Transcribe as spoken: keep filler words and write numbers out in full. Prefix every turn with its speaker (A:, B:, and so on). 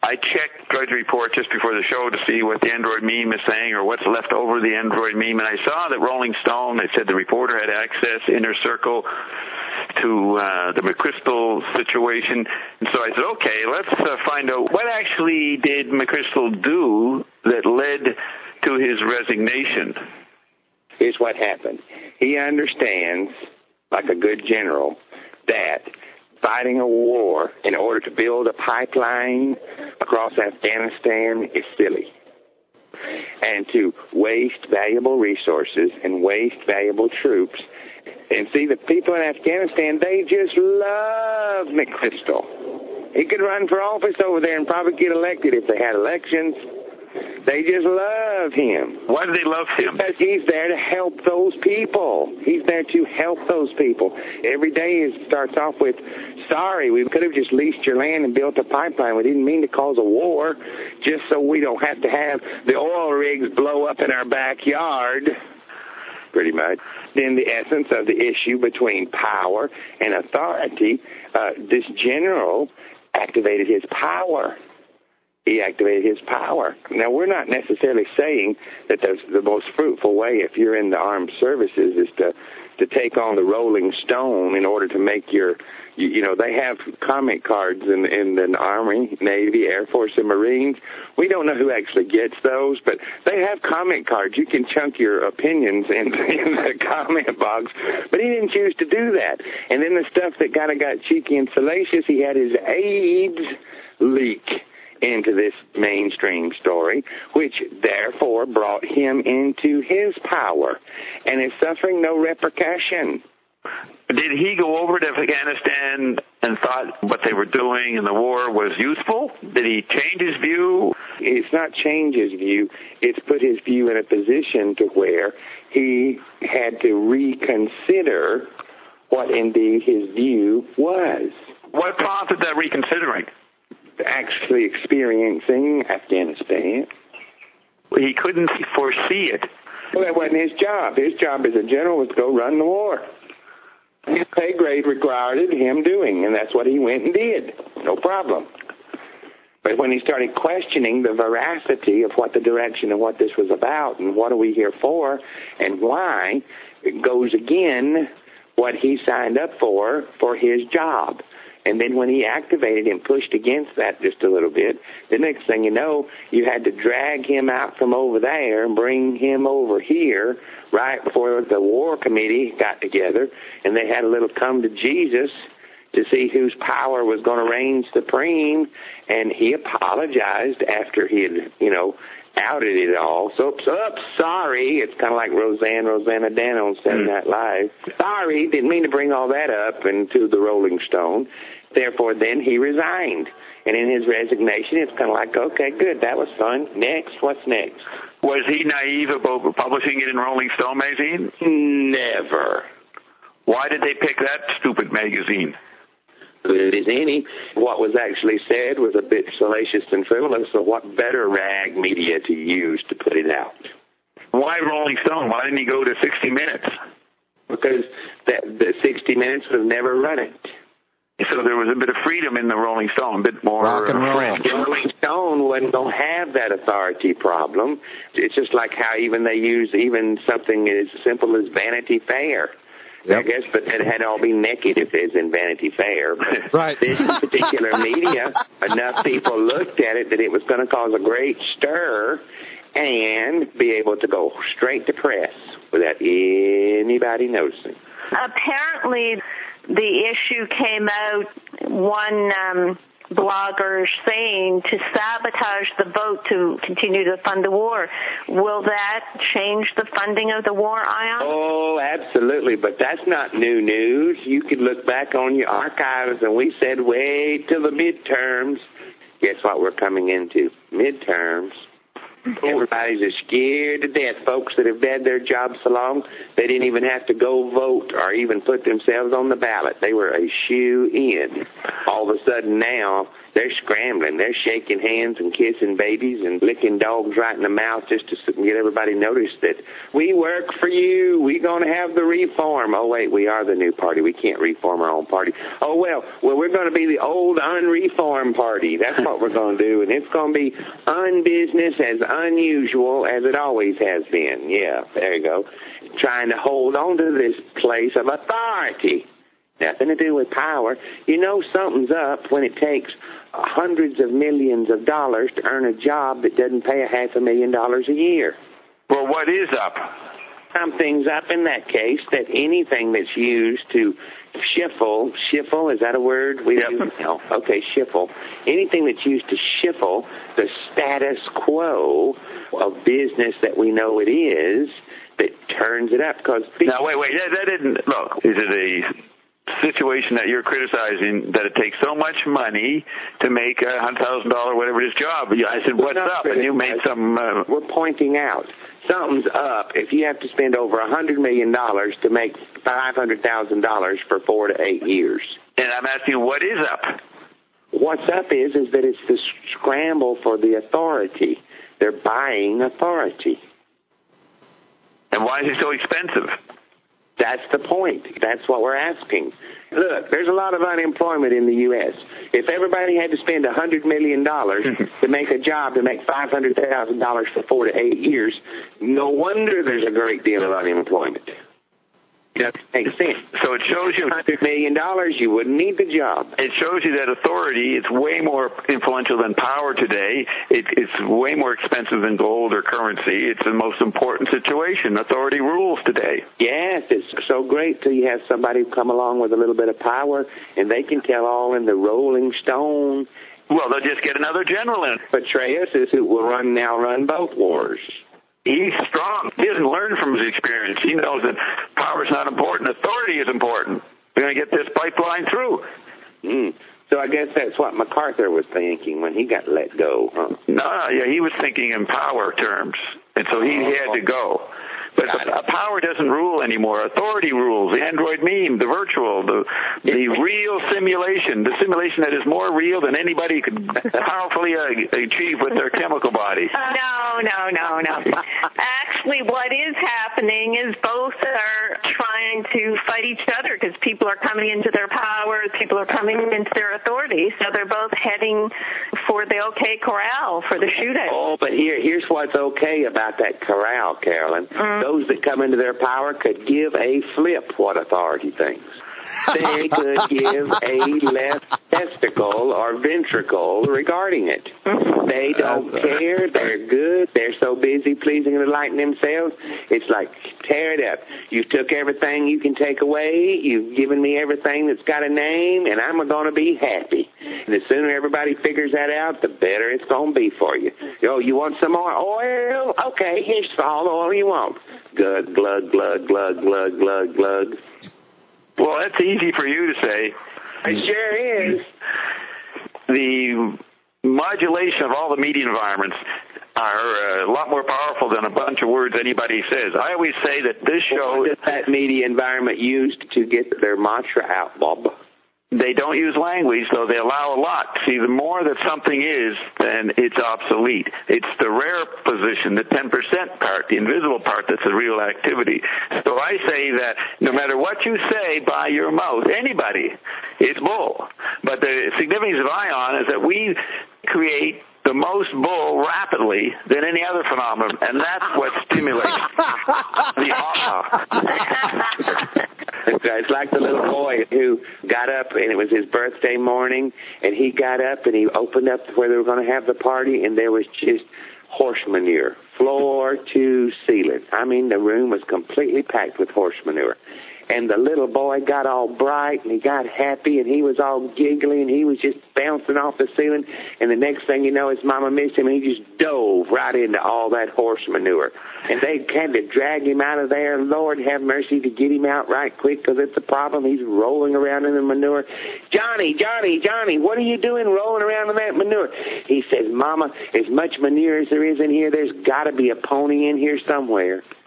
A: I checked Drudge Report just before the show to see what the Android meme is saying or what's left over the Android meme, and I saw that Rolling Stone, they said the reporter had access, Inner Circle, to uh, the McChrystal situation. And so I said, okay, let's uh, find out what actually did McChrystal do that led to his resignation.
B: Here's what happened. He understands, like a good general, that fighting a war in order to build a pipeline across Afghanistan is silly. And to waste valuable resources and waste valuable troops. And see, the people in Afghanistan, they just love McChrystal. He could run for office over there and probably get elected if they had elections. They just love him.
A: Why do they love him?
B: Because he's there to help those people. He's there to help those people. Every day it starts off with, sorry, we could have just leased your land and built a pipeline. We didn't mean to cause a war just so we don't have to have the oil rigs blow up in our backyard. Pretty much. Then the essence of the issue between power and authority, uh, this general activated his power. He activated his power. Now, we're not necessarily saying that the, the most fruitful way, if you're in the armed services, is to, to take on the Rolling Stone in order to make your, you, you know, they have comment cards in, in the Army, Navy, Air Force, and Marines. We don't know who actually gets those, but they have comment cards. You can chunk your opinions in, in the comment box, but he didn't choose to do that. And then the stuff that kind of got cheeky and salacious, he had his AIDS leak into this mainstream story, which therefore brought him into his power and is suffering no repercussion.
A: Did he go over to Afghanistan and thought what they were doing in the war was useful? Did he change his view?
B: It's not change his view. It's put his view in a position to where he had to reconsider what indeed his view was.
A: What prompted that reconsidering?
B: Actually experiencing Afghanistan.
A: He couldn't foresee it.
B: Well, that wasn't his job. His job as a general was to go run the war. His pay grade required him doing, and that's what he went and did. No problem. But when he started questioning the veracity of what the direction of what this was about and what are we here for and why, it goes again what he signed up for for his job. And then when he activated and pushed against that just a little bit, the next thing you know, you had to drag him out from over there and bring him over here right before the war committee got together, and they had a little come to Jesus to see whose power was going to reign supreme, and he apologized after he had, you know, outed it all. So, so sorry. It's kind of like Roseanne, Rosanna Dan on Saturday Night Live. Sorry, didn't mean to bring all that up into the Rolling Stone. Therefore, then he resigned. And in his resignation, it's kind of like, okay, good, that was fun. Next, what's next?
A: Was he naive about publishing it in Rolling Stone magazine?
B: Never.
A: Why did they pick that stupid magazine?
B: Good as any. What was actually said was a bit salacious and frivolous, so what better rag media to use to put it out?
A: Why Rolling Stone? Why didn't he go to sixty minutes?
B: Because that, the sixty minutes would have never run it.
A: So there was a bit of freedom in the Rolling Stone, a bit more
C: rock and roll.
B: The Rolling Stone wasn't going to have that authority problem. It's just like how even they use even something as simple as Vanity Fair. Yep. I guess, but it had to all be naked if it's in Vanity Fair. But
C: right.
B: This particular media, enough people looked at it that it was going to cause a great stir and be able to go straight to press without anybody noticing.
D: Apparently, the issue came out, one um, blogger saying to sabotage the vote to continue to fund the war. Will that change the funding of the war, Ion?
B: Oh, absolutely, but that's not new news. You could look back on your archives, and we said wait till the midterms. Guess what we're coming into? Midterms. Everybody's just scared to death. Folks that have had their jobs so long, they didn't even have to go vote or even put themselves on the ballot. They were a shoe-in. All of a sudden now, they're scrambling. They're shaking hands and kissing babies and licking dogs right in the mouth just to get everybody noticed that we work for you. We're going to have the reform. Oh, wait, we are the new party. We can't reform our own party. Oh, well, well, we're going to be the old unreformed party. That's what we're going to do, and it's going to be unbusiness as unusual as it always has been. Yeah, there you go. Trying to hold on to this place of authority. Nothing to do with power. You know something's up when it takes hundreds of millions of dollars to earn a job that doesn't pay a half a million dollars a year.
A: Well, what is up?
B: Something's up in that case that anything that's used to shiffle, shiffle, is that a word? We
A: yep.
B: do, no. Okay, shiffle. Anything that's used to shiffle the status quo of business that we know it is, that turns it up. Because
A: now, wait, wait, that, that didn't, look, is it a situation that you're criticizing that it takes so much money to make a one hundred thousand dollars, whatever it is, job? I said, what's up? And you made some... Uh,
B: We're pointing out something's up if you have to spend over one hundred million dollars to make five hundred thousand dollars for four to eight years.
A: And I'm asking, what is up?
B: What's up is, is that it's the scramble for the authority. They're buying authority.
A: And why is it so expensive?
B: That's the point. That's what we're asking. Look, there's a lot of unemployment in the U S If everybody had to spend one hundred million dollars to make a job to make five hundred thousand dollars for four to eight years, no wonder there's a great deal of unemployment. It doesn't make sense.
A: So it shows you...
B: one hundred million dollars, you wouldn't need the job.
A: It shows you that authority is way more influential than power today. It, it's way more expensive than gold or currency. It's the most important situation. Authority rules today.
B: Yes, it's so great till you have somebody come along with a little bit of power, and they can tell all in the Rolling Stone.
A: Well, they'll just get another general in.
B: Petraeus is who will run now run both wars.
A: He's strong. He doesn't learn from his experience. He knows that power is not important. Authority is important. We're going to get this pipeline through.
B: Mm. So I guess that's what MacArthur was thinking when he got let go, huh?
A: No, yeah, he was thinking in power terms, and so he
B: oh.
A: had to go. But the, power doesn't rule anymore. Authority rules. The Android meme, the virtual, the the real simulation, the simulation that is more real than anybody could powerfully uh, achieve with their chemical body.
D: No, no, no, no. Actually, what is happening is both are trying to fight each other because people are coming into their power, people are coming into their authority, so they're both heading for the OK Corral, for the shootout.
B: Oh, but here, here's what's okay about that corral, Carolyn. Mm. Those that come into their power could give a flip what authority thinks. They could give a left testicle or ventricle regarding it. They don't care. They're good. They're so busy pleasing and delighting themselves. It's like, tear it up. You took everything you can take away. You've given me everything that's got a name, and I'm going to be happy. And the sooner everybody figures that out, the better it's going to be for you. Oh, you want some more oil? Okay, here's all the oil you want. Glug, glug, glug, glug, glug, glug, glug.
A: Well, that's easy for you to say.
B: It sure is.
A: The modulation of all the media environments are a lot more powerful than a bunch of words anybody says. I always say that this show...
B: What does that media environment used to get their mantra out, Bob?
A: They don't use language, though they allow a lot. See, the more that something is, then it's obsolete. It's the rare position, the ten percent part, the invisible part that's a real activity. So I say that no matter what you say by your mouth, anybody, it's bull. But the significance of ION is that we create the most bull rapidly than any other phenomenon, and that's what stimulates the aha.
B: It's like the little boy who got up, and it was his birthday morning, and he got up and he opened up where they were going to have the party, and there was just horse manure floor to ceiling. I mean, the room was completely packed with horse manure. And the little boy got all bright, and he got happy, and he was all giggly, and he was just bouncing off the ceiling. And the next thing you know, his mama missed him, and he just dove right into all that horse manure. And they had to drag him out of there. Lord have mercy, to get him out right quick, because it's a problem. He's rolling around in the manure. Johnny, Johnny, Johnny, what are you doing rolling around in that manure? He says, Mama, as much manure as there is in here, there's got to be a pony in here somewhere.